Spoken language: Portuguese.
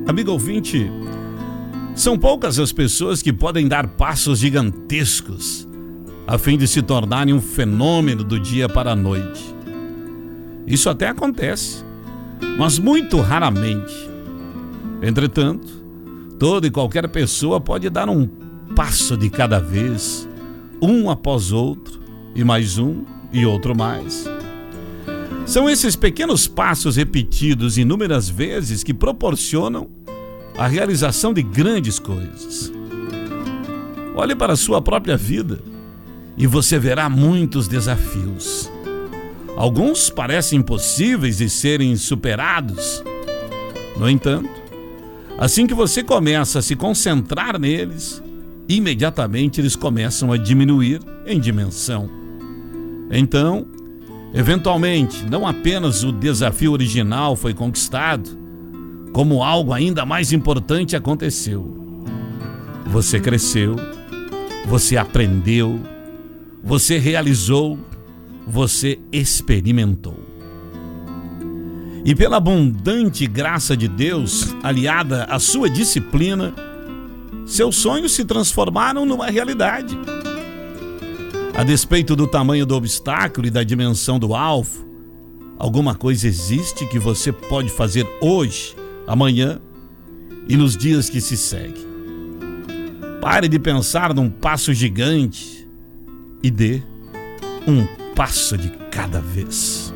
Amigo ouvinte, são poucas as pessoas que podem dar passos gigantescos a fim de se tornarem um fenômeno do dia para a noite. Isso até acontece, mas muito raramente. Entretanto, toda e qualquer pessoa pode dar um passo de cada vez, um após outro, e mais um, e outro mais. São esses pequenos passos repetidos inúmeras vezes que proporcionam a realização de grandes coisas. Olhe para a sua própria vida e você verá muitos desafios. Alguns parecem impossíveis de serem superados. No entanto, assim que você começa a se concentrar neles, imediatamente eles começam a diminuir em dimensão. Então, eventualmente, não apenas o desafio original foi conquistado, como algo ainda mais importante aconteceu. Você cresceu, você aprendeu, você realizou, você experimentou. E pela abundante graça de Deus, aliada à sua disciplina, seus sonhos se transformaram numa realidade. A despeito do tamanho do obstáculo e da dimensão do alvo, alguma coisa existe que você pode fazer hoje, amanhã e nos dias que se seguem. Pare de pensar num passo gigante e dê um passo de cada vez.